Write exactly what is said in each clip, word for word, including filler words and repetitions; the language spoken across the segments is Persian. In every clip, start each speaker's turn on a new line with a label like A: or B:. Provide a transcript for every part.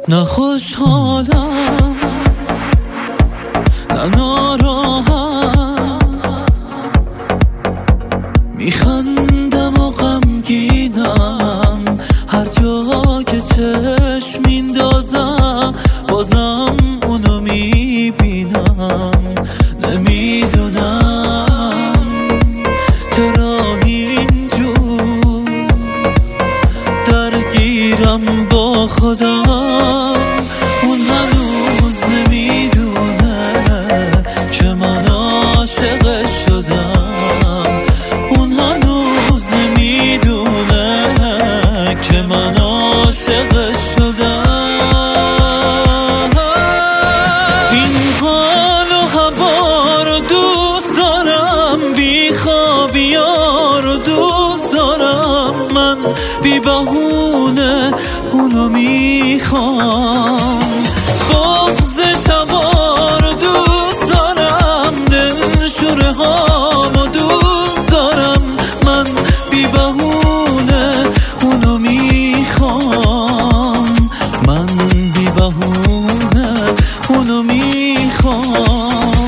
A: نه خوشحالم نه ناراحت، میخندم و غمگینم، هر جا که چشم میندازم بازم اونو میبینم. نمیدونم چرا اینجور درگیرم با خودم، اون هنوز نمیدونه که من عاشق شدم، اون هنوز نمیدونه که من عاشق شدم. این حال و هوا رو دوست دارم، بیخوابی‌ها رو دوست دارم، من بی بهونه اونو میخوام. بغض شبا رو دوست دارم، دلشوره هامو دوست دارم، من بی بهونه اونو میخوام، من بی بهونه اونو میخوام.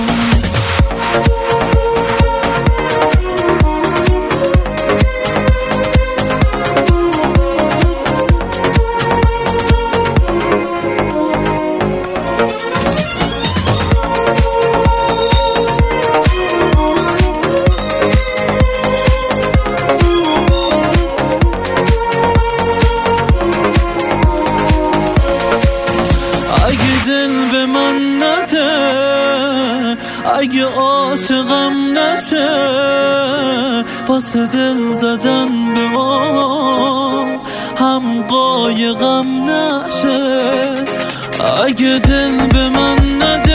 A: اگه دل به من نده، اگه عاشقم نشه، واسه دل زدن به ما هم قایقم نشه. اگه دل به من نده